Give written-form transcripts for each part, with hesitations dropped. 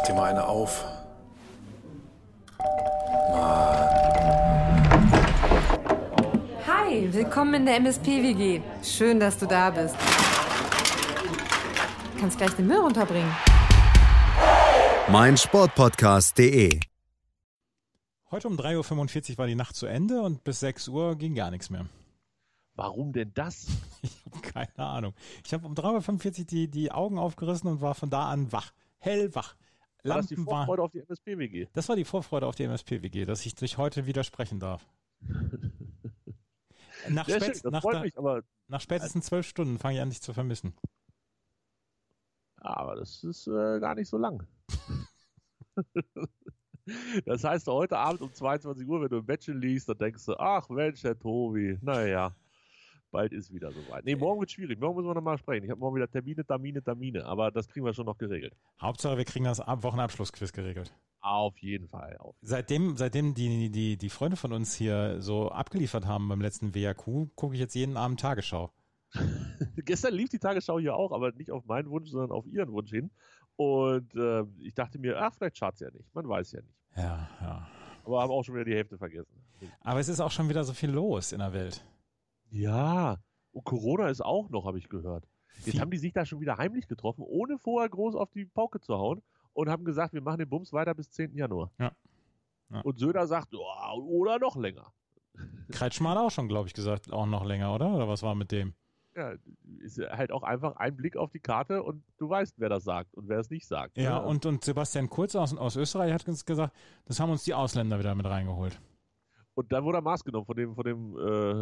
dir mal eine auf. Hi, willkommen in der MSP-WG. Schön, dass du da bist. Du kannst gleich den Müll runterbringen. meinsportpodcast.de. Heute um 3:45 Uhr war die Nacht zu Ende und bis 6 Uhr ging gar nichts mehr. Warum denn das? Ich habe keine Ahnung. Ich habe um 3:45 Uhr die Augen aufgerissen und war von da an wach. Hellwach. War das die Vorfreude auf die MSP-WG? Das war die Vorfreude auf die MSP-WG, dass ich dich heute widersprechen darf. Nach spätestens 12 Stunden fange ich an, dich zu vermissen. Aber das ist gar nicht so lang. Das heißt, heute Abend um 22 Uhr, wenn du im Bettchen liegst, dann denkst du, ach Mensch, Herr Tobi, naja, bald ist wieder soweit. Nee, morgen wird schwierig, morgen müssen wir nochmal sprechen. Ich habe morgen wieder Termine, aber das kriegen wir schon noch geregelt. Hauptsache, wir kriegen das Wochenabschlussquiz geregelt. Auf jeden Fall. Seitdem die Freunde von uns hier so abgeliefert haben beim letzten WAQ, gucke ich jetzt jeden Abend Tagesschau. Gestern lief die Tagesschau hier auch, aber nicht auf meinen Wunsch, sondern auf ihren Wunsch hin. Und ich dachte mir, vielleicht schadet es ja nicht. Man weiß ja nicht. Ja. Aber haben auch schon wieder die Hälfte vergessen. Aber es ist auch schon wieder so viel los in der Welt. Ja, und Corona ist auch noch, habe ich gehört. Jetzt haben die sich da schon wieder heimlich getroffen, ohne vorher groß auf die Pauke zu hauen und haben gesagt, wir machen den Bums weiter bis 10. Januar. Ja. Und Söder sagt, oh, oder noch länger. Kretschmann hat auch schon, glaube ich, gesagt, auch noch länger, oder? Oder was war mit dem? Ja, ist halt auch einfach ein Blick auf die Karte und du weißt, wer das sagt und wer es nicht sagt. Ja, ne? und Sebastian Kurz aus Österreich hat uns gesagt, das haben uns die Ausländer wieder mit reingeholt. Und dann wurde er Maß genommen von dem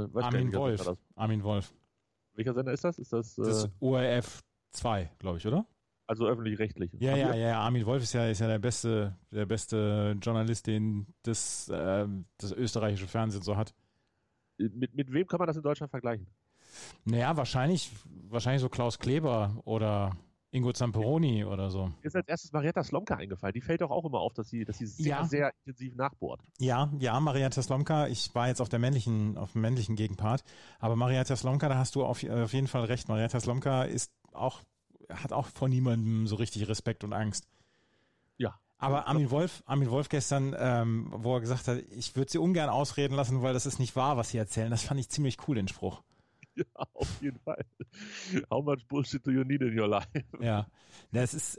Armin Wolf. Welcher Sender ist das? Ist das ORF 2, glaube ich, oder? Also öffentlich-rechtlich. Ja. Armin Wolf ist ja der beste Journalist, den das österreichische Fernsehen so hat. Mit wem kann man das in Deutschland vergleichen? Naja, wahrscheinlich so Klaus Kleber oder Ingo Zamperoni oder so. Mir ist als erstes Marietta Slomka eingefallen. Die fällt doch auch immer auf, dass sie sehr, sehr intensiv nachbohrt. Ja, Marietta Slomka. Ich war jetzt auf dem männlichen Gegenpart. Aber Marietta Slomka, da hast du auf jeden Fall recht. Marietta Slomka hat auch vor niemandem so richtig Respekt und Angst. Ja. Aber Armin Wolf gestern, wo er gesagt hat, ich würde sie ungern ausreden lassen, weil das ist nicht wahr, was sie erzählen. Das fand ich ziemlich cool, den Spruch. Ja, auf jeden Fall. How much bullshit do you need in your life? Ja, es ist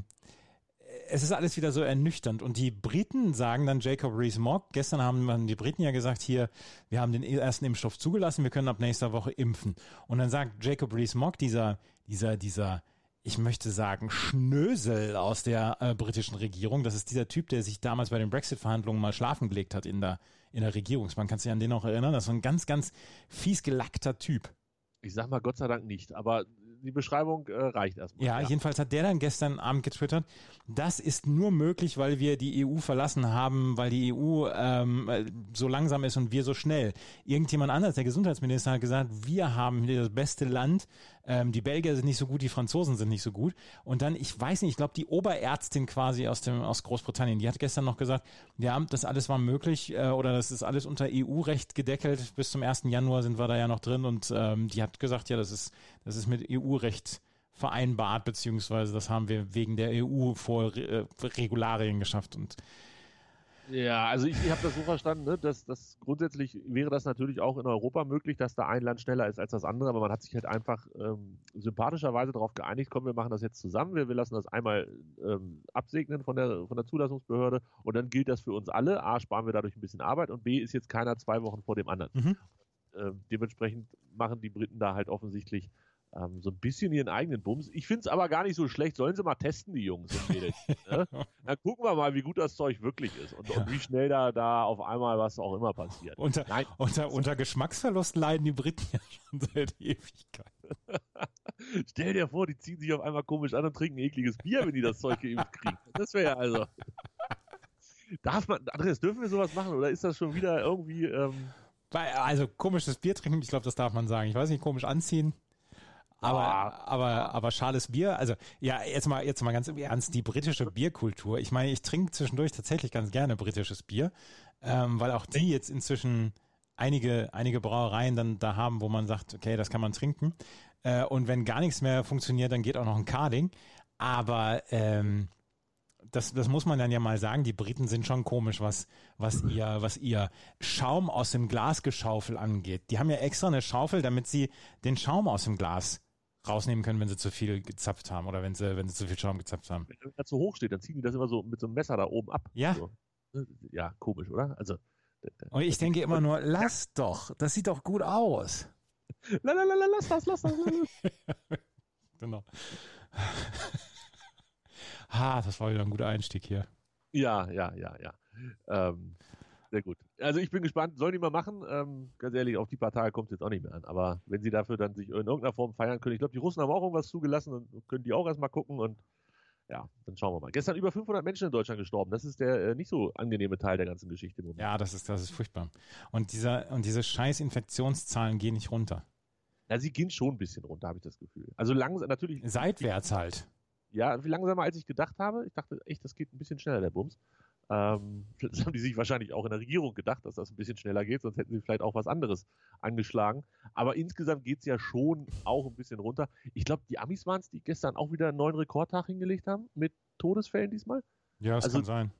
alles wieder so ernüchternd. Und die Briten sagen dann Jacob Rees-Mogg, gestern haben die Briten ja gesagt, hier, wir haben den ersten Impfstoff zugelassen, wir können ab nächster Woche impfen. Und dann sagt Jacob Rees-Mogg, dieser, ich möchte sagen, Schnösel aus der britischen Regierung, das ist dieser Typ, der sich damals bei den Brexit-Verhandlungen mal schlafen gelegt hat in der Regierungsbank. Kannst du dich an den noch erinnern? Das ist so ein ganz, ganz fies gelackter Typ. Ich sag mal Gott sei Dank nicht, aber die Beschreibung reicht erstmal. Ja, jedenfalls hat der dann gestern Abend getwittert, das ist nur möglich, weil wir die EU verlassen haben, weil die EU so langsam ist und wir so schnell. Irgendjemand anders, der Gesundheitsminister, hat gesagt, wir haben hier das beste Land, die Belgier sind nicht so gut, die Franzosen sind nicht so gut. Und dann, ich weiß nicht, ich glaube, die Oberärztin quasi aus Großbritannien, die hat gestern noch gesagt, ja, das alles war möglich oder das ist alles unter EU-Recht gedeckelt. Bis zum 1. Januar sind wir da ja noch drin und die hat gesagt, ja, das ist mit EU-Recht vereinbart, beziehungsweise das haben wir wegen der EU vor Regularien geschafft. Und ja, also ich habe das so verstanden, ne, dass grundsätzlich wäre das natürlich auch in Europa möglich, dass da ein Land schneller ist als das andere, aber man hat sich halt einfach sympathischerweise darauf geeinigt, komm, wir machen das jetzt zusammen, wir lassen das einmal absegnen von der Zulassungsbehörde und dann gilt das für uns alle. A, sparen wir dadurch ein bisschen Arbeit und B, ist jetzt keiner 2 Wochen vor dem anderen. Dementsprechend machen die Briten da halt offensichtlich so ein bisschen ihren eigenen Bums. Ich finde es aber gar nicht so schlecht. Sollen sie mal testen, die Jungs und Mädels. Ne? Dann gucken wir mal, wie gut das Zeug wirklich ist und wie schnell da auf einmal was auch immer passiert. Unter Geschmacksverlust leiden die Briten ja schon seit Ewigkeit. Stell dir vor, die ziehen sich auf einmal komisch an und trinken ekliges Bier, wenn die das Zeug geimpft kriegen. Das wäre ja also... Andreas, dürfen wir sowas machen oder ist das schon wieder irgendwie... Also komisches Bier trinken, ich glaube, das darf man sagen. Ich weiß nicht, komisch anziehen. Aber schales Bier, also ja, jetzt mal ganz im Ernst, die britische Bierkultur. Ich meine, ich trinke zwischendurch tatsächlich ganz gerne britisches Bier, weil auch die jetzt inzwischen einige Brauereien dann da haben, wo man sagt, okay, das kann man trinken. Und wenn gar nichts mehr funktioniert, dann geht auch noch ein Carding. Aber das muss man dann ja mal sagen, die Briten sind schon komisch, was ihr Schaum aus dem Glasgeschaufel angeht. Die haben ja extra eine Schaufel, damit sie den Schaum aus dem Glas rausnehmen können, wenn sie zu viel gezapft haben oder wenn sie zu viel Schaum gezapft haben. Wenn er zu hoch steht, dann ziehen die das immer so mit so einem Messer da oben ab. Ja. So. Ja, komisch, oder? Also. Und ich denke immer nur, lass doch, das sieht doch gut aus. Lass das. Genau. Das war wieder ein guter Einstieg hier. Ja. Sehr gut. Also ich bin gespannt, sollen die mal machen? Ganz ehrlich, auf die paar Tage kommt es jetzt auch nicht mehr an. Aber wenn sie dafür dann sich in irgendeiner Form feiern können, ich glaube, die Russen haben auch irgendwas zugelassen und können die auch erstmal gucken und ja, dann schauen wir mal. Gestern über 500 Menschen in Deutschland gestorben. Das ist der nicht so angenehme Teil der ganzen Geschichte im Moment. Ja, das ist furchtbar. Und diese scheiß Infektionszahlen gehen nicht runter. Ja, sie gehen schon ein bisschen runter, habe ich das Gefühl. Also langsam, natürlich. Seitwärts halt. Ja, viel langsamer als ich gedacht habe. Ich dachte echt, das geht ein bisschen schneller, der Bums. Das haben die sich wahrscheinlich auch in der Regierung gedacht, dass das ein bisschen schneller geht, sonst hätten sie vielleicht auch was anderes angeschlagen. Aber insgesamt geht es ja schon auch ein bisschen runter. Ich glaube, die Amis waren es, die gestern auch wieder einen neuen Rekordtag hingelegt haben mit Todesfällen diesmal. Ja, das kann sein.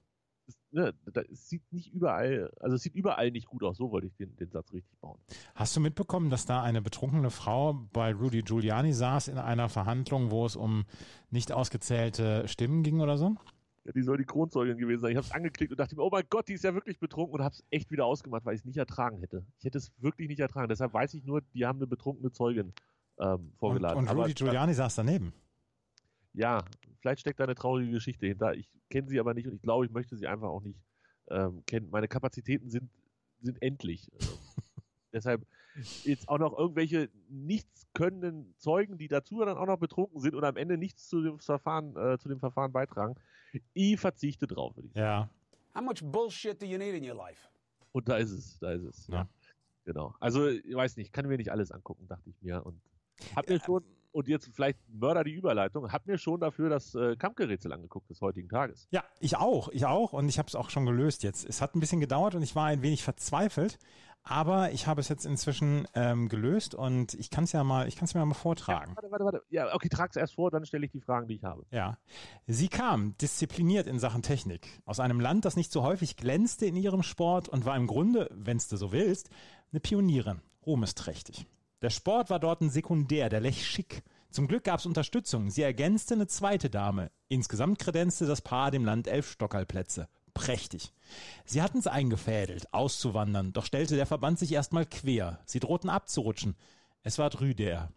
Es sieht nicht überall, also es sieht überall nicht gut aus, so wollte ich den Satz richtig bauen. Hast du mitbekommen, dass da eine betrunkene Frau bei Rudy Giuliani saß in einer Verhandlung, wo es um nicht ausgezählte Stimmen ging oder so? Ja, die soll die Kronzeugin gewesen sein. Ich habe es angeklickt und dachte mir, oh mein Gott, die ist ja wirklich betrunken und habe es echt wieder ausgemacht, weil ich es nicht ertragen hätte. Ich hätte es wirklich nicht ertragen. Deshalb weiß ich nur, die haben eine betrunkene Zeugin vorgeladen. Und Rudy Giuliani saß daneben. Ja, vielleicht steckt da eine traurige Geschichte hinter. Ich kenne sie aber nicht und ich glaube, ich möchte sie einfach auch nicht kennen. Meine Kapazitäten sind endlich. Deshalb jetzt auch noch irgendwelche nichts könnenden Zeugen, die dazu dann auch noch betrunken sind und am Ende nichts zu dem Verfahren beitragen. Ich verzichte drauf, würde ich sagen. Ja. How much bullshit do you need in your life? Und da ist es. Ja. Genau. Also, ich weiß nicht, kann mir nicht alles angucken, dachte ich mir. Und hab mir schon, und jetzt vielleicht Mörder die Überleitung, hab mir schon dafür das Kampfgerätsel angeguckt des heutigen Tages. Ja, ich auch und ich habe es auch schon gelöst jetzt. Es hat ein bisschen gedauert und ich war ein wenig verzweifelt, aber ich habe es jetzt inzwischen gelöst und ich kann es mir mal vortragen. Ja, warte. Ja, okay, trag's erst vor, dann stelle ich die Fragen, die ich habe. Ja. Sie kam diszipliniert in Sachen Technik aus einem Land, das nicht so häufig glänzte in ihrem Sport und war im Grunde, wenn's du so willst, eine Pionierin, ruhmesträchtig. Der Sport war dort ein Sekundär, der Lech schick. Zum Glück gab es Unterstützung. Sie ergänzte eine zweite Dame. Insgesamt kredenzte das Paar dem Land 11 Stockerlplätze. Prächtig. Sie hatten es eingefädelt, auszuwandern, doch stellte der Verband sich erstmal quer. Sie drohten abzurutschen. Es war Rüder.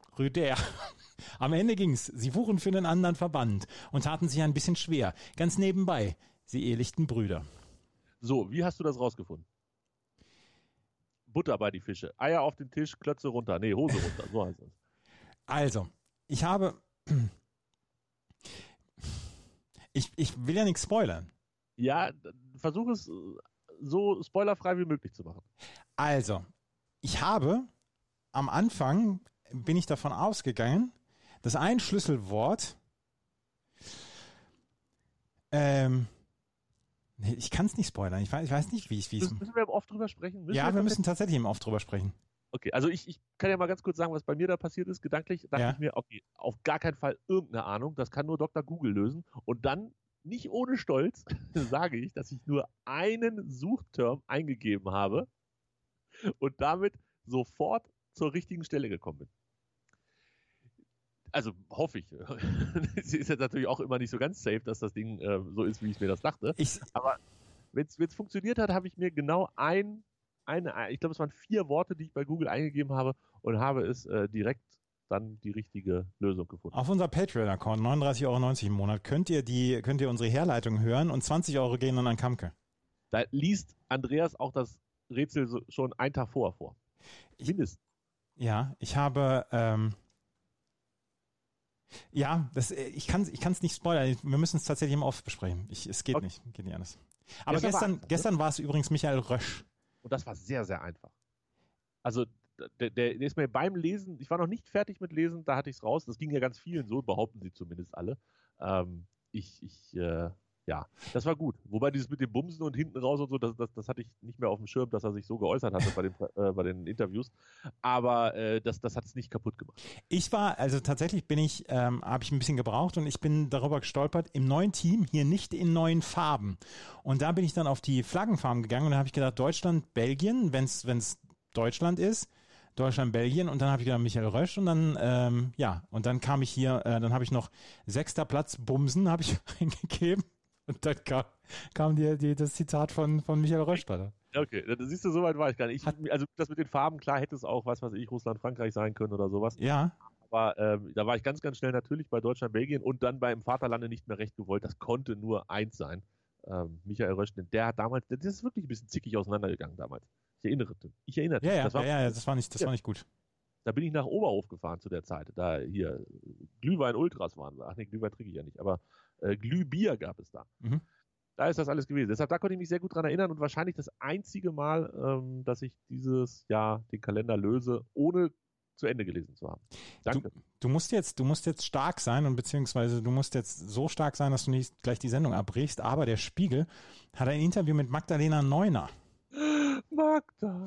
Am Ende ging's. Sie fuhren für einen anderen Verband und taten sich ein bisschen schwer. Ganz nebenbei. Sie ehelichten Brüder. So, wie hast du das rausgefunden? Butter bei die Fische. Eier auf den Tisch, Klötze runter. Nee, Hose runter. So heißt es. Also, ich will ja nichts spoilern. Ja, versuch es so spoilerfrei wie möglich zu machen. Also, am Anfang bin ich davon ausgegangen, dass ein Schlüsselwort, ich kann es nicht spoilern, ich weiß nicht, wie es... Müssen wir oft drüber sprechen? Wir müssen tatsächlich eben oft drüber sprechen. Okay, also ich kann ja mal ganz kurz sagen, was bei mir da passiert ist. Gedanklich dachte ich mir, okay, auf gar keinen Fall irgendeine Ahnung, das kann nur Dr. Google lösen. Und dann, nicht ohne Stolz, sage ich, dass ich nur einen Suchterm eingegeben habe und damit sofort zur richtigen Stelle gekommen bin. Also hoffe ich. Es ist jetzt natürlich auch immer nicht so ganz safe, dass das Ding so ist, wie ich mir das dachte. Aber wenn es funktioniert hat, habe ich mir genau ich glaube, es waren 4 Worte, die ich bei Google eingegeben habe und habe es direkt dann die richtige Lösung gefunden. Auf unser Patreon-Account, 39,90 € im Monat, könnt ihr unsere Herleitung hören und 20 € gehen dann an Kamke. Da liest Andreas auch das Rätsel schon einen Tag vorher vor. Mindestens. Ja, ich habe... ich kann es nicht spoilern. Wir müssen es tatsächlich im Off besprechen. Es geht nicht anders. Aber gestern war es übrigens Michael Rösch. Und das war sehr, sehr einfach. Also der ist mir beim Lesen, ich war noch nicht fertig mit Lesen, da hatte ich es raus. Das ging ja ganz vielen so, behaupten sie zumindest alle. Ich Ja, das war gut. Wobei dieses mit dem Bumsen und hinten raus und so, das hatte ich nicht mehr auf dem Schirm, dass er sich so geäußert hatte bei den Interviews. Aber das hat es nicht kaputt gemacht. Also tatsächlich habe ich ein bisschen gebraucht und ich bin darüber gestolpert, im neuen Team, hier nicht in neuen Farben. Und da bin ich dann auf die Flaggenfarben gegangen und da habe ich gedacht, Deutschland, Belgien, wenn es Deutschland ist, Deutschland, Belgien und dann habe ich gedacht Michael Rösch und dann, und dann kam ich hier, dann habe ich noch 6. Platz Bumsen, habe ich eingegeben. Und dann kam das Zitat von Michael Rösch da. Okay, das siehst du, soweit war ich gar nicht. Also das mit den Farben, klar hätte es auch, was weiß ich, Russland, Frankreich sein können oder sowas. Ja. Aber da war ich ganz, ganz schnell natürlich bei Deutschland, Belgien und dann beim Vaterlande nicht mehr recht gewollt. Das konnte nur eins sein. Michael Rösch, der hat damals, das ist wirklich ein bisschen zickig auseinandergegangen damals. Ich erinnerte mich. Ja, das war nicht gut. Da bin ich nach Oberhof gefahren zu der Zeit. Da hier Glühwein Ultras waren wir. Ach nee, Glühwein trinke ich ja nicht, aber Glühbier gab es da. Mhm. Da ist das alles gewesen. Deshalb, da konnte ich mich sehr gut dran erinnern und wahrscheinlich das einzige Mal, dass ich dieses Jahr den Kalender löse, ohne zu Ende gelesen zu haben. Danke. Du musst jetzt stark sein und beziehungsweise du musst jetzt so stark sein, dass du nicht gleich die Sendung abbrichst, aber der Spiegel hat ein Interview mit Magdalena Neuner. Magda.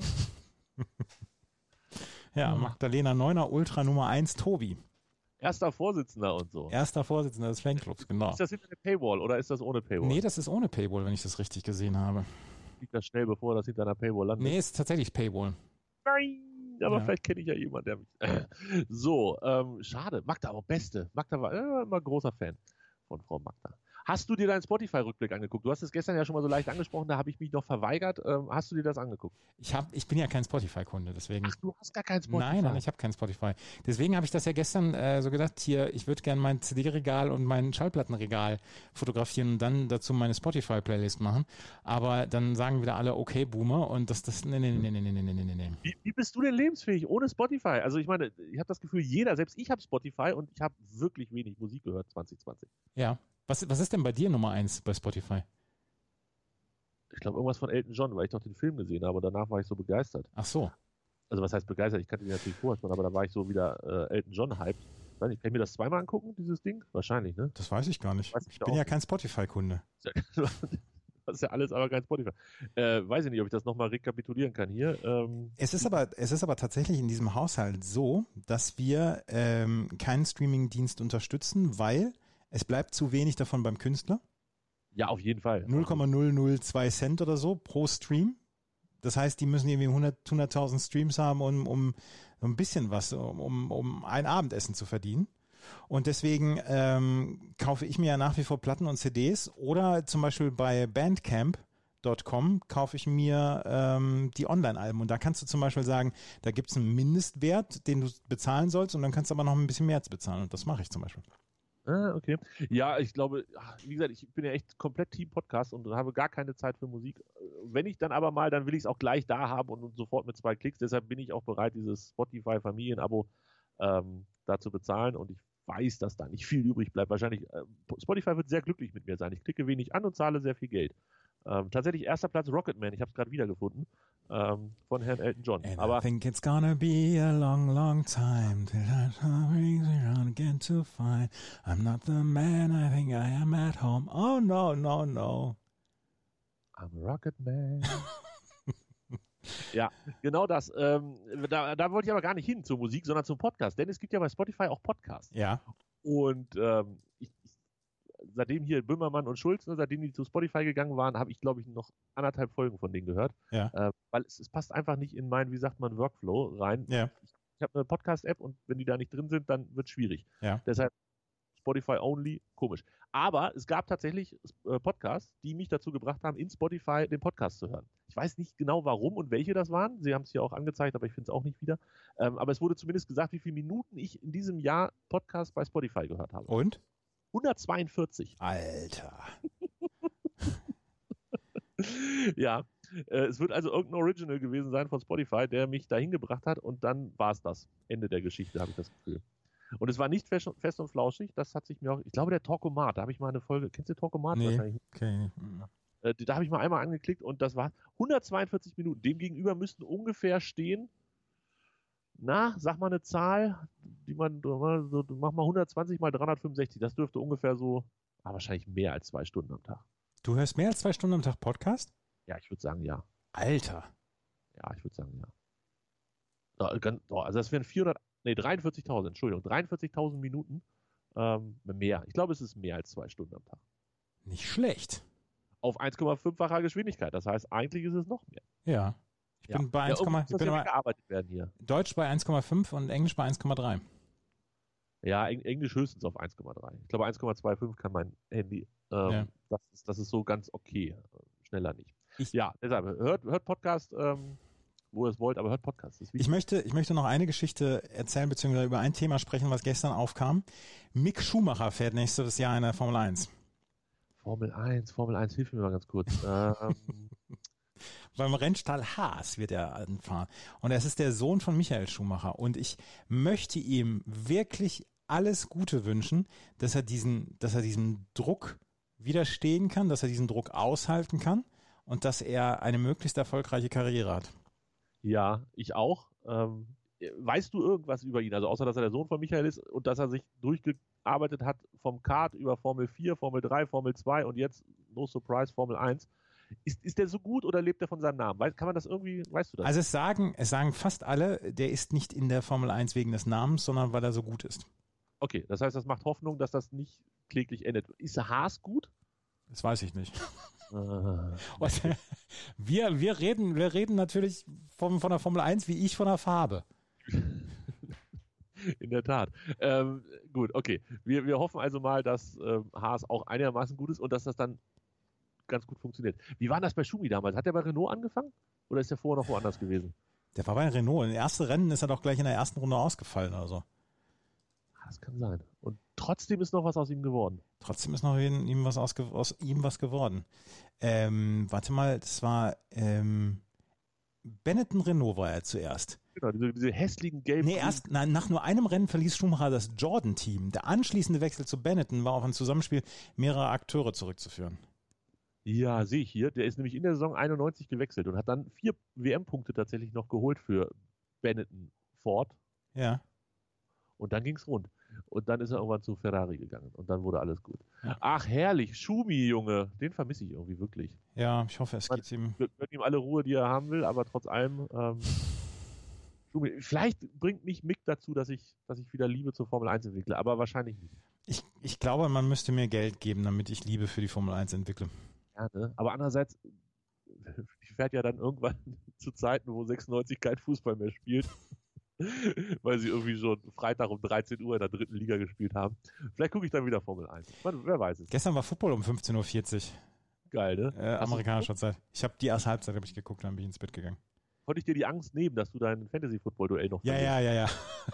Ja, Magdalena Neuner, Ultra Nummer 1, Tobi. Erster Vorsitzender und so. Erster Vorsitzender des Fanclubs, genau. Ist das hinter der Paywall oder ist das ohne Paywall? Nee, das ist ohne Paywall, wenn ich das richtig gesehen habe. Liegt das schnell, bevor das hinter einer Paywall landet? Nee, ist tatsächlich Paywall. Nein, aber vielleicht kenne ich ja jemanden, der mich... So, schade. Magda, aber Beste. Magda war immer großer Fan von Frau Magda. Hast du dir deinen Spotify-Rückblick angeguckt? Du hast es gestern ja schon mal so leicht angesprochen, da habe ich mich noch verweigert. Hast du dir das angeguckt? Ich bin ja kein Spotify-Kunde, deswegen. Ach, du hast gar kein Spotify? Nein, ich habe kein Spotify. Deswegen habe ich das ja gestern so gedacht, hier, ich würde gerne mein CD-Regal und mein Schallplattenregal fotografieren und dann dazu meine Spotify-Playlist machen. Aber dann sagen wieder alle, okay, Boomer, und nee. Wie bist du denn lebensfähig ohne Spotify? Also ich meine, ich habe das Gefühl, selbst ich habe Spotify und ich habe wirklich wenig Musik gehört 2020. Ja. Was ist denn bei dir Nummer 1 bei Spotify? Ich glaube, irgendwas von Elton John, weil ich doch den Film gesehen habe und danach war ich so begeistert. Ach so. Also was heißt begeistert? Ich kannte ihn natürlich vorher schon, aber da war ich so wieder Elton John hyped. Weiß nicht, kann ich mir das zweimal angucken, dieses Ding? Wahrscheinlich, ne? Das weiß ich gar nicht. Ich bin ja kein Spotify-Kunde. Das ist ja alles aber kein Spotify. Weiß ich nicht, ob ich das nochmal rekapitulieren kann hier. Es ist aber tatsächlich in diesem Haushalt so, dass wir keinen Streaming-Dienst unterstützen, weil es bleibt zu wenig davon beim Künstler. Ja, auf jeden Fall. 0,002 Cent oder so pro Stream. Das heißt, die müssen irgendwie 100.000 Streams haben, um ein bisschen was, um ein Abendessen zu verdienen. Und deswegen kaufe ich mir ja nach wie vor Platten und CDs oder zum Beispiel bei Bandcamp.com kaufe ich mir die Online-Alben und da kannst du zum Beispiel sagen, da gibt es einen Mindestwert, den du bezahlen sollst und dann kannst du aber noch ein bisschen mehr bezahlen und das mache ich zum Beispiel. Ah, okay. Ja, ich glaube, wie gesagt, ich bin ja echt komplett Team-Podcast und habe gar keine Zeit für Musik. Wenn ich dann aber mal, dann will ich es auch gleich da haben und sofort mit 2 Klicks. Deshalb bin ich auch bereit, dieses Spotify-Familien-Abo da zu bezahlen und ich weiß, dass da nicht viel übrig bleibt. Wahrscheinlich, Spotify wird sehr glücklich mit mir sein. Ich klicke wenig an und zahle sehr viel Geld. Tatsächlich erster Platz Rocketman, ich habe es gerade wiedergefunden, von Herrn Elton John. I think it's gonna be a long, long time till I again to find I'm not the man I think I am at home. Oh no, no, no. I'm a Rocketman. Ja, genau das. Da wollte ich aber gar nicht hin zur Musik, sondern zum Podcast, denn es gibt ja bei Spotify auch Podcasts. Ja. Und seitdem hier Böhmermann und Schulz, ne, seitdem die zu Spotify gegangen waren, habe ich, glaube ich, noch 1,5 Folgen von denen gehört. Ja. Weil es passt einfach nicht in meinen, wie sagt man, Workflow rein. Ja. Ich habe eine Podcast-App und wenn die da nicht drin sind, dann wird es schwierig. Ja. Deshalb Spotify only, komisch. Aber es gab tatsächlich Podcasts, die mich dazu gebracht haben, in Spotify den Podcast zu hören. Ich weiß nicht genau, warum und welche das waren. Sie haben es hier auch angezeigt, aber ich finde es auch nicht wieder. Aber es wurde zumindest gesagt, wie viele Minuten ich in diesem Jahr Podcast bei Spotify gehört habe. Und? 142. Alter. Ja, es wird also irgendein Original gewesen sein von Spotify, der mich dahin gebracht hat und dann war es das. Ende der Geschichte, habe ich das Gefühl. Und es war nicht fest und flauschig, das hat sich mir auch, ich glaube der Talkomat, da habe ich mal eine Folge, kennst du Talkomat? Nee, wahrscheinlich? okay. Da habe ich mal einmal angeklickt und das war 142 Minuten. Demgegenüber müssten ungefähr stehen, sag mal eine Zahl, die man, so, mach mal 120 mal 365, das dürfte ungefähr so wahrscheinlich mehr als 2 Stunden am Tag. Du hörst mehr als 2 Stunden am Tag Podcast? Ja, ich würde sagen, ja. Alter. Ja, ich würde sagen, ja. Also das wären 43.000, Entschuldigung, 43.000 Minuten mehr. Ich glaube, es ist mehr als 2 Stunden am Tag. Nicht schlecht. Auf 1,5-facher Geschwindigkeit. Das heißt, eigentlich ist es noch mehr. Ja. Ich bin bei 1, muss das ja gearbeitet werden hier. Deutsch bei 1,5 und Englisch bei 1,3. Ja, Englisch höchstens auf 1,3. Ich glaube, 1,25 kann mein Handy. Das ist so ganz okay. Schneller nicht. Deshalb, hört Podcast, wo ihr es wollt, aber hört Podcast. Das ist ich möchte noch eine Geschichte erzählen, beziehungsweise über ein Thema sprechen, was gestern aufkam. Mick Schumacher fährt nächstes Jahr in der Formel 1. Formel 1, hilf mir mal ganz kurz. Beim Rennstall Haas wird er anfahren. Und es ist der Sohn von Michael Schumacher. Und ich möchte ihm wirklich alles Gute wünschen, dass er diesem Druck widerstehen kann, dass er diesen Druck aushalten kann und dass er eine möglichst erfolgreiche Karriere hat. Ja, ich auch. Weißt du irgendwas über ihn? Also außer, dass er der Sohn von Michael ist und dass er sich durchgearbeitet hat vom Kart über Formel 4, Formel 3, Formel 2 und jetzt, no surprise, Formel 1. Ist der so gut oder lebt er von seinem Namen? Kann man das irgendwie, weißt du das? Also es sagen fast alle, der ist nicht in der Formel 1 wegen des Namens, sondern weil er so gut ist. Okay, das heißt, das macht Hoffnung, dass das nicht kläglich endet. Ist der Haas gut? Das weiß ich nicht. Wir reden natürlich von der Formel 1 wie ich von der Farbe. In der Tat. Gut, okay. Wir hoffen also mal, dass Haas auch einigermaßen gut ist und dass das dann ganz gut funktioniert. Wie war das bei Schumi damals? Hat er bei Renault angefangen? Oder ist er vorher noch woanders gewesen? Der war bei Renault. Im ersten Rennen ist er doch gleich in der ersten Runde ausgefallen oder so. Das kann sein. Und trotzdem ist noch was aus ihm geworden. Trotzdem ist noch aus ihm was geworden. Warte mal, das war Benetton Renault war er zuerst. Genau, diese hässlichen gelben... Nach nur einem Rennen verließ Schumacher das Jordan-Team. Der anschließende Wechsel zu Benetton war auf ein Zusammenspiel mehrerer Akteure zurückzuführen. Ja, sehe ich hier. Der ist nämlich in der Saison 91 gewechselt und hat dann 4 WM-Punkte tatsächlich noch geholt für Benetton Ford. Ja. Und dann ging es rund. Und dann ist er irgendwann zu Ferrari gegangen. Und dann wurde alles gut. Ja. Ach, herrlich. Schumi, Junge. Den vermisse ich irgendwie wirklich. Ja, ich hoffe, es geht ihm... Gönnt ihm alle Ruhe, die er haben will, aber trotz allem... Schumi. Vielleicht bringt mich Mick dazu, dass ich wieder Liebe zur Formel 1 entwickle, aber wahrscheinlich nicht. Ich glaube, man müsste mir Geld geben, damit ich Liebe für die Formel 1 entwickle. Ja, ne? Aber andererseits, ich fährt ja dann irgendwann zu Zeiten, wo 96 kein Fußball mehr spielt. Weil sie irgendwie schon Freitag um 13 Uhr in der 3. Liga gespielt haben. Vielleicht gucke ich dann wieder Formel 1. Wer weiß es. Gestern war Football um 15.40 Uhr. Geil, ne? Amerikanischer Zeit. Ich habe die erste Halbzeit ich geguckt, dann bin ich ins Bett gegangen. Konnte ich dir die Angst nehmen, dass du dein Fantasy-Football-Duell noch verlierst? Ja.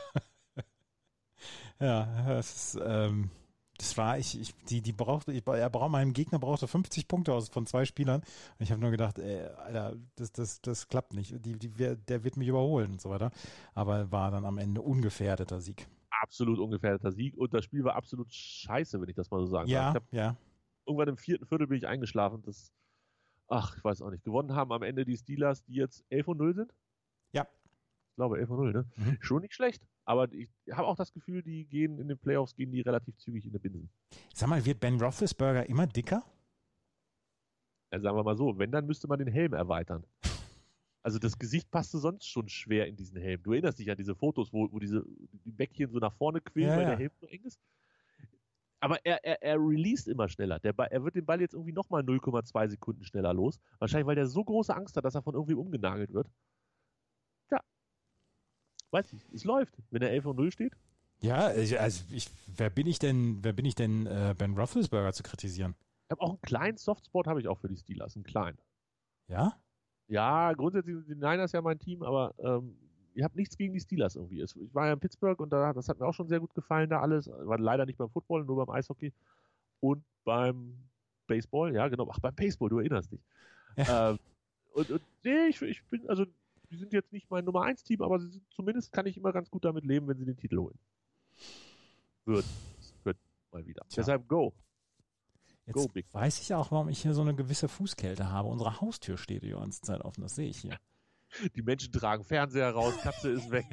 Ja, das ist, das war, meinem Gegner brauchte 50 Punkte von 2 Spielern. Und ich habe nur gedacht, Alter, das klappt nicht. Der wird mich überholen und so weiter. Aber war dann am Ende ungefährdeter Sieg. Absolut ungefährdeter Sieg. Und das Spiel war absolut scheiße, wenn ich das mal so sagen darf. Ja. Irgendwann im 4. Viertel bin ich eingeschlafen. Ich weiß auch nicht. Gewonnen haben am Ende die Steelers, die jetzt 11-0 sind. Ja. Ich glaube 11-0, ne? Mhm. Schon nicht schlecht. Aber ich habe auch das Gefühl, die gehen in den Playoffs relativ zügig in die Binsen. Sag mal, wird Ben Roethlisberger immer dicker? Ja, sagen wir mal so, wenn, dann müsste man den Helm erweitern. Also das Gesicht passte sonst schon schwer in diesen Helm. Du erinnerst dich an diese Fotos, wo die Bäckchen so nach vorne quillen, weil der Helm so eng ist. Aber er released immer schneller. Er wird den Ball jetzt irgendwie nochmal 0,2 Sekunden schneller los. Wahrscheinlich, weil der so große Angst hat, dass er von irgendwie umgenagelt wird. Ja. Weiß nicht, es läuft, wenn er 11-0 steht. Ja, wer bin ich denn, Ben Roethlisberger zu kritisieren? Ich habe auch einen kleinen Softspot, habe ich auch für die Steelers, einen kleinen. Ja? Ja, grundsätzlich sind die Niners ja mein Team, aber ich habe nichts gegen die Steelers irgendwie. Ich war ja in Pittsburgh und das hat mir auch schon sehr gut gefallen, da alles. War leider nicht beim Football, nur beim Eishockey und beim Baseball. Ja, genau. Ach, beim Baseball, du erinnerst dich. Ja. Nee, ich bin, also die sind jetzt nicht mein Nummer 1 Team, aber zumindest kann ich immer ganz gut damit leben, wenn sie den Titel holen. Wird mal wieder. Tja. Deshalb go. Jetzt weiß ich auch, warum ich hier so eine gewisse Fußkälte habe. Unsere Haustür steht die ganze Zeit offen, das sehe ich hier. Die Menschen tragen Fernseher raus, Katze ist weg.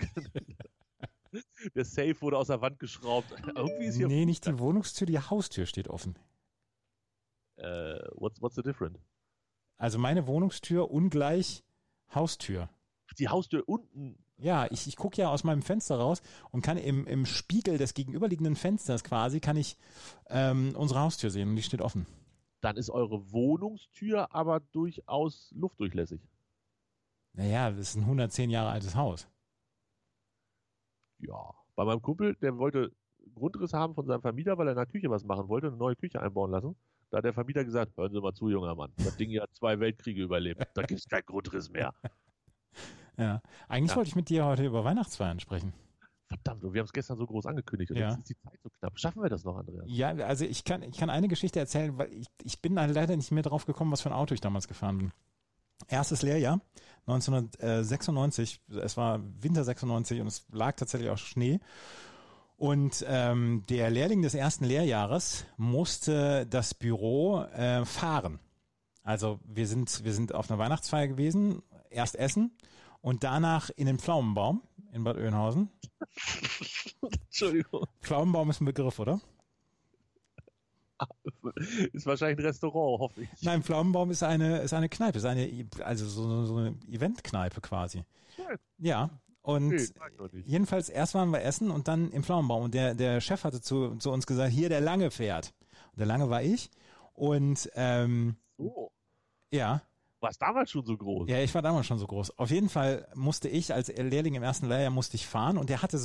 Der Safe wurde aus der Wand geschraubt. Irgendwie ist hier nicht die Wohnungstür, die Haustür steht offen. What's the difference? Also meine Wohnungstür ungleich Haustür. Die Haustür unten. Ja, ich gucke ja aus meinem Fenster raus und kann im Spiegel des gegenüberliegenden Fensters quasi, kann ich unsere Haustür sehen und die steht offen. Dann ist eure Wohnungstür aber durchaus luftdurchlässig. Naja, das ist ein 110 Jahre altes Haus. Ja. Bei meinem Kumpel, der wollte Grundriss haben von seinem Vermieter, weil er in der Küche was machen wollte, eine neue Küche einbauen lassen. Da hat der Vermieter gesagt, hören Sie mal zu, junger Mann, das Ding hier hat 2 Weltkriege überlebt. Da gibt es keinen Grundriss mehr. Ja, eigentlich wollte ich mit dir heute über Weihnachtsfeiern sprechen. Verdammt, und wir haben es gestern so groß angekündigt und jetzt ist die Zeit so knapp. Schaffen wir das noch, Andreas? Ja, also ich kann eine Geschichte erzählen, weil ich bin da leider nicht mehr drauf gekommen, was für ein Auto ich damals gefahren bin. Erstes Lehrjahr, 1996, es war Winter 96 und es lag tatsächlich auch Schnee. Und der Lehrling des ersten Lehrjahres musste das Büro fahren. Also wir sind auf einer Weihnachtsfeier gewesen, erst essen und danach in den Pflaumenbaum in Bad Oeynhausen. Entschuldigung. Pflaumenbaum ist ein Begriff, oder? Ist wahrscheinlich ein Restaurant, hoffe ich. Nein, Pflaumenbaum ist eine Kneipe, also so eine Eventkneipe quasi. Ja, und jedenfalls erst waren wir essen und dann im Pflaumenbaum. Und der Chef hatte zu uns gesagt, hier der Lange fährt. Und der Lange war ich. Und ja. Warst damals schon so groß? Ja, ich war damals schon so groß. Auf jeden Fall musste ich als Lehrling im ersten Lehrjahr fahren und der hatte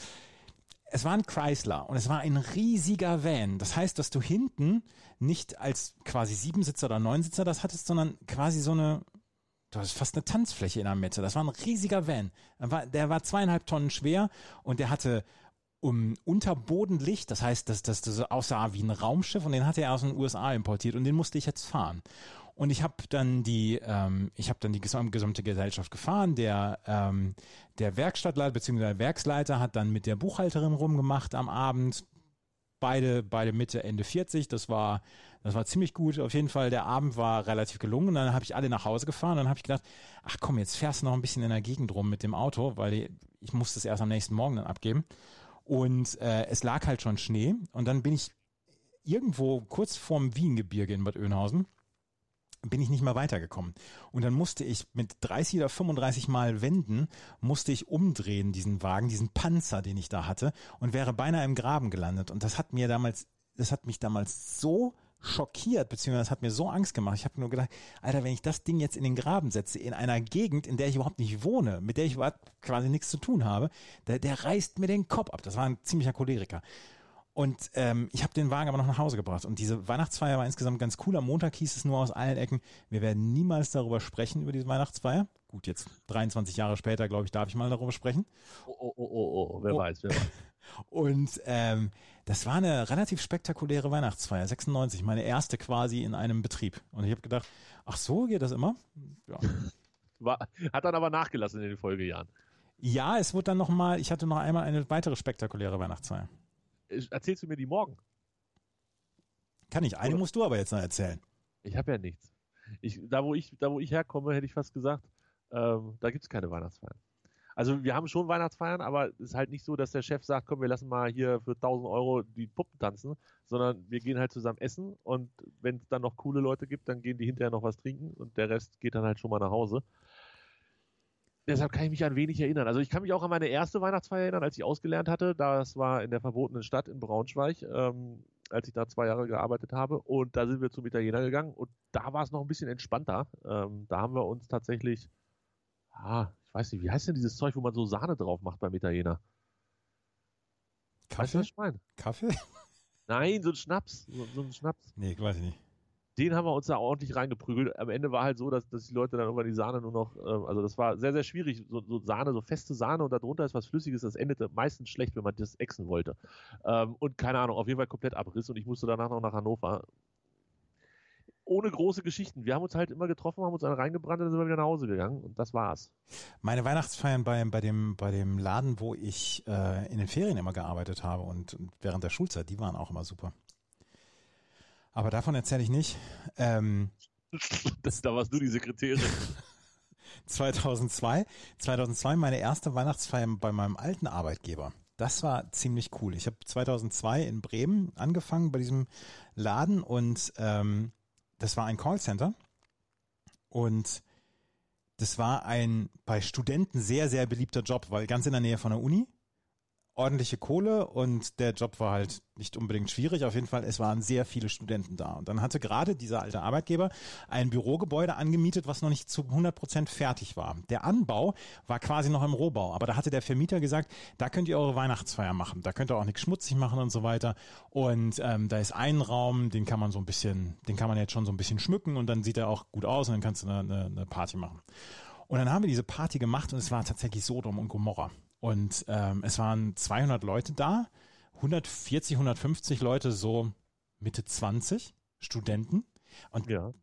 es war ein Chrysler und es war ein riesiger Van. Das heißt, dass du hinten nicht als quasi 7-Sitzer oder 9-Sitzer das hattest, sondern quasi du hast fast eine Tanzfläche in der Mitte. Das war ein riesiger Van. Der war 2,5 Tonnen schwer und der hatte Unterbodenlicht, das heißt, dass das so aussah wie ein Raumschiff und den hatte er aus den USA importiert und den musste ich jetzt fahren. Und ich habe dann die gesamte Gesellschaft gefahren. Der Werkstattleiter bzw. der Werksleiter hat dann mit der Buchhalterin rumgemacht am Abend. Beide Mitte, Ende 40. Das war ziemlich gut. Auf jeden Fall, der Abend war relativ gelungen. Und dann habe ich alle nach Hause gefahren. Dann habe ich gedacht, ach komm, jetzt fährst du noch ein bisschen in der Gegend rum mit dem Auto, weil ich musste es erst am nächsten Morgen dann abgeben. Und es lag halt schon Schnee. Und dann bin ich irgendwo kurz vorm Wiengebirge in Bad Oeynhausen bin ich nicht mehr weitergekommen. Und dann musste ich mit 30 oder 35 Mal wenden, musste ich umdrehen, diesen Wagen, diesen Panzer, den ich da hatte, und wäre beinahe im Graben gelandet. Und das hat mich damals so schockiert, beziehungsweise das hat mir so Angst gemacht. Ich habe nur gedacht, Alter, wenn ich das Ding jetzt in den Graben setze, in einer Gegend, in der ich überhaupt nicht wohne, mit der ich quasi nichts zu tun habe, der reißt mir den Kopf ab. Das war ein ziemlicher Choleriker. Und ich habe den Wagen aber noch nach Hause gebracht. Und diese Weihnachtsfeier war insgesamt ganz cool. Am Montag hieß es nur aus allen Ecken, wir werden niemals darüber sprechen, über diese Weihnachtsfeier. Gut, jetzt 23 Jahre später, glaube ich, darf ich mal darüber sprechen. Wer weiß. Und das war eine relativ spektakuläre Weihnachtsfeier, 96, meine erste quasi in einem Betrieb. Und ich habe gedacht, ach so, geht das immer? Ja. Hat dann aber nachgelassen in den Folgejahren. Ja, es wurde dann ich hatte noch einmal eine weitere spektakuläre Weihnachtsfeier. Erzählst du mir die morgen? Kann ich. Eine musst du aber jetzt noch erzählen. Ich habe ja nichts. Da wo ich herkomme, hätte ich fast gesagt, da gibt es keine Weihnachtsfeiern. Also wir haben schon Weihnachtsfeiern, aber es ist halt nicht so, dass der Chef sagt, komm, wir lassen mal hier für 1.000 Euro die Puppen tanzen, sondern wir gehen halt zusammen essen und wenn es dann noch coole Leute gibt, dann gehen die hinterher noch was trinken und der Rest geht dann halt schon mal nach Hause. Deshalb kann ich mich an wenig erinnern. Also ich kann mich auch an meine erste Weihnachtsfeier erinnern, als ich ausgelernt hatte. Das war in der verbotenen Stadt in Braunschweig, als ich da 2 Jahre gearbeitet habe. Und da sind wir zum Italiener gegangen und da war es noch ein bisschen entspannter. Da haben wir uns tatsächlich, ich weiß nicht, wie heißt denn dieses Zeug, wo man so Sahne drauf macht beim Italiener? Kaffee? Weißt du, was ich meine? Kaffee? Nein, so ein Schnaps. So ein Schnaps. Nee, weiß ich nicht. Den haben wir uns da ordentlich reingeprügelt. Am Ende war halt so, dass die Leute dann irgendwann die Sahne nur noch, also das war sehr, sehr schwierig, so Sahne, so feste Sahne und darunter ist was Flüssiges, das endete meistens schlecht, wenn man das exen wollte. Und keine Ahnung, auf jeden Fall komplett Abriss und ich musste danach noch nach Hannover. Ohne große Geschichten. Wir haben uns halt immer getroffen, haben uns einen reingebrannt und dann sind wir wieder nach Hause gegangen und das war's. Meine Weihnachtsfeiern bei dem Laden, wo ich in den Ferien immer gearbeitet habe und während der Schulzeit, die waren auch immer super. Aber davon erzähle ich nicht. Da warst du die Sekretärin. 2002 meine erste Weihnachtsfeier bei meinem alten Arbeitgeber. Das war ziemlich cool. Ich habe 2002 in Bremen angefangen bei diesem Laden und das war ein Callcenter und das war ein bei Studenten sehr, sehr beliebter Job, weil ganz in der Nähe von der Uni, ordentliche Kohle und der Job war halt nicht unbedingt schwierig. Auf jeden Fall, es waren sehr viele Studenten da. Und dann hatte gerade dieser alte Arbeitgeber ein Bürogebäude angemietet, was noch nicht zu 100% fertig war. Der Anbau war quasi noch im Rohbau, aber da hatte der Vermieter gesagt, da könnt ihr eure Weihnachtsfeier machen. Da könnt ihr auch nichts schmutzig machen und so weiter. Und da ist ein Raum, den kann man jetzt schon so ein bisschen schmücken und dann sieht er auch gut aus und dann kannst du eine Party machen. Und dann haben wir diese Party gemacht und es war tatsächlich Sodom und Gomorra. Und es waren 200 Leute da, 140, 150 Leute so Mitte 20, Studenten. Und Ja.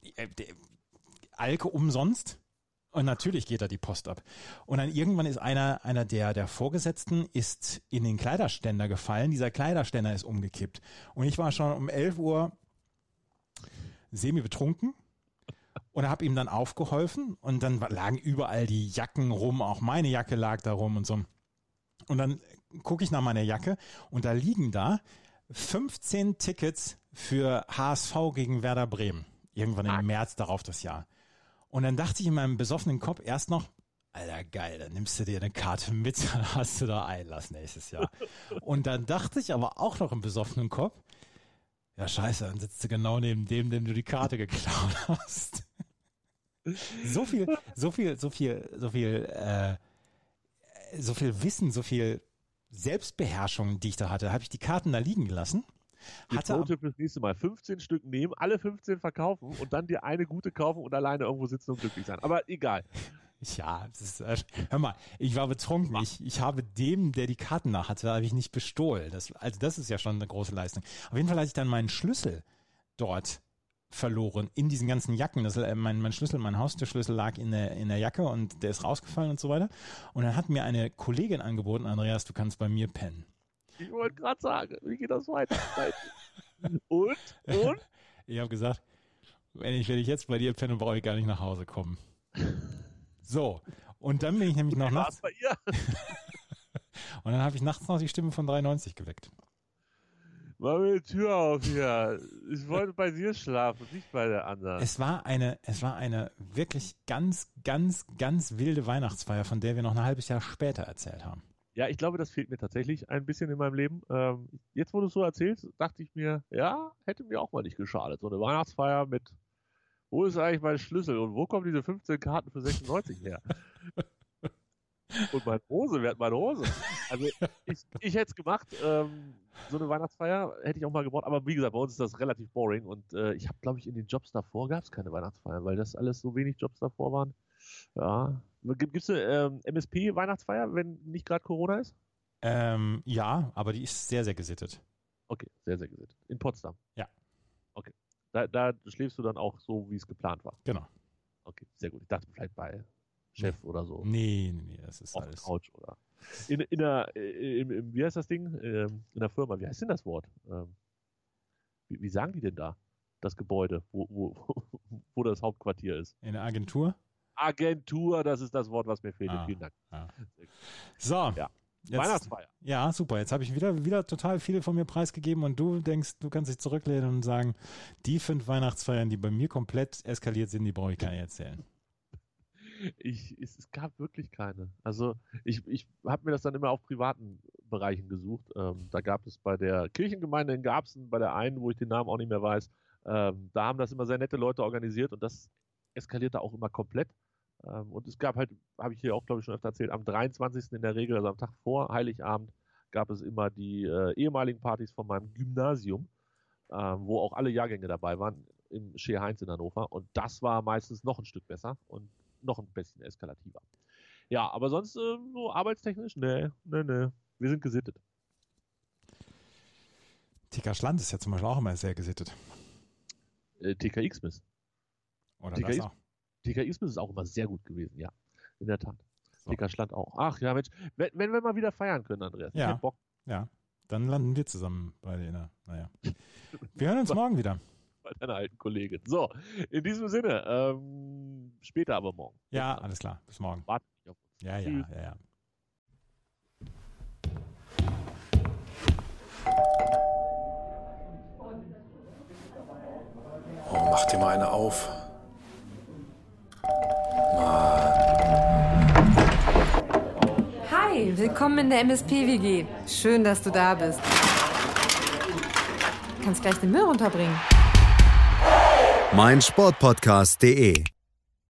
Alke umsonst. Und natürlich geht da die Post ab. Und dann irgendwann ist einer der Vorgesetzten ist in den Kleiderständer gefallen. Dieser Kleiderständer ist umgekippt. Und ich war schon um 11 Uhr semi-betrunken. Und habe ihm dann aufgeholfen und dann lagen überall die Jacken rum, auch meine Jacke lag da rum und so. Und dann gucke ich nach meiner Jacke und da liegen da 15 Tickets für HSV gegen Werder Bremen. Irgendwann im März darauf das Jahr. Und dann dachte ich in meinem besoffenen Kopf erst noch, Alter geil, dann nimmst du dir eine Karte mit, dann hast du da Einlass nächstes Jahr. Und dann dachte ich aber auch noch im besoffenen Kopf, ja scheiße, dann sitzt du genau neben dem du die Karte geklaut hast. So viel Wissen, so viel Selbstbeherrschung, die ich da hatte, habe ich die Karten da liegen gelassen. Pro-Tipp fürs nächste Mal. 15 Stück nehmen, alle 15 verkaufen und dann dir eine gute kaufen und alleine irgendwo sitzen und glücklich sein. Aber egal. Ja, hör mal, ich war betrunken. Ich habe dem, der die Karten nach hatte, habe ich nicht bestohlen. Das ist ja schon eine große Leistung. Auf jeden Fall hatte ich dann meinen Schlüssel dort verloren in diesen ganzen Jacken. Mein Schlüssel, mein Haustürschlüssel lag in der Jacke und der ist rausgefallen und so weiter. Und dann hat mir eine Kollegin angeboten, Andreas, du kannst bei mir pennen. Ich wollte gerade sagen, wie geht das weiter? Und? Ich habe gesagt, wenn ich jetzt bei dir penne, brauche ich gar nicht nach Hause kommen. So, und dann bin ich nämlich noch nachts. Bei ihr? Und dann habe ich nachts noch die Stimme von 93 geweckt. Mach mir die Tür auf hier. Ich wollte bei dir schlafen, nicht bei der anderen. Es war eine wirklich ganz, ganz, ganz wilde Weihnachtsfeier, von der wir noch ein halbes Jahr später erzählt haben. Ja, ich glaube, das fehlt mir tatsächlich ein bisschen in meinem Leben. Jetzt, wo du es so erzählst, dachte ich mir, ja, hätte mir auch mal nicht geschadet. So eine Weihnachtsfeier mit, wo ist eigentlich mein Schlüssel und wo kommen diese 15 Karten für 96 her? Und meine Hose, wer hat meine Hose? Also ich hätte es gemacht, so eine Weihnachtsfeier hätte ich auch mal gebraucht, aber wie gesagt, bei uns ist das relativ boring und ich habe, glaube ich, in den Jobs davor gab es keine Weihnachtsfeier, weil das alles so wenig Jobs davor waren. Ja. Gibt es eine MSP-Weihnachtsfeier, wenn nicht gerade Corona ist? Ja, aber die ist sehr, sehr gesittet. Okay, sehr, sehr gesittet. In Potsdam? Ja. Okay. Da schläfst du dann auch so, wie es geplant war? Genau. Okay, sehr gut. Ich dachte vielleicht bei Chef oder so. Nee, das ist auf alles. Couch oder wie heißt das Ding? In der Firma, wie heißt denn das Wort? Wie sagen die denn da? Das Gebäude, wo das Hauptquartier ist. In der Agentur? Agentur, das ist das Wort, was mir fehlt. Vielen Dank. Ja. So. Ja. Jetzt, Weihnachtsfeier. Ja, super. Jetzt habe ich wieder total viel von mir preisgegeben und du denkst, du kannst dich zurücklehnen und sagen, die 5 Weihnachtsfeiern, die bei mir komplett eskaliert sind, die brauche ich gar nicht erzählen. Es gab wirklich keine. Also ich habe mir das dann immer auf privaten Bereichen gesucht. Da gab es bei der Kirchengemeinde in Garbsen, bei der einen, wo ich den Namen auch nicht mehr weiß, da haben das immer sehr nette Leute organisiert und das eskalierte auch immer komplett. Und es gab halt, habe ich hier auch, glaube ich, schon öfter erzählt, am 23. in der Regel, also am Tag vor Heiligabend, gab es immer die ehemaligen Partys von meinem Gymnasium, wo auch alle Jahrgänge dabei waren, im Scheer Heinz in Hannover. Und das war meistens noch ein Stück besser und noch ein bisschen eskalativer. Ja, aber sonst so arbeitstechnisch, nee. Wir sind gesittet. TK Schland ist ja zum Beispiel auch immer sehr gesittet. TK Xmas. Oder TK das auch. TK Xmas ist auch immer sehr gut gewesen, ja. In der Tat. So. TK Schland auch. Ach ja, Mensch, wenn wir mal wieder feiern können, Andreas. Ja. Ich hab Bock. Ja, dann landen wir zusammen beide in der, naja. Wir hören uns morgen wieder. Bei deiner alten Kollegin. So, in diesem Sinne, später aber morgen. Ja, alles klar. Bis morgen. Warte nicht auf uns. Ja. Oh, mach den mal eine auf. Hi, willkommen in der MSP-WG. Schön, dass du da bist. Kannst gleich den Müll runterbringen. meinsportpodcast.de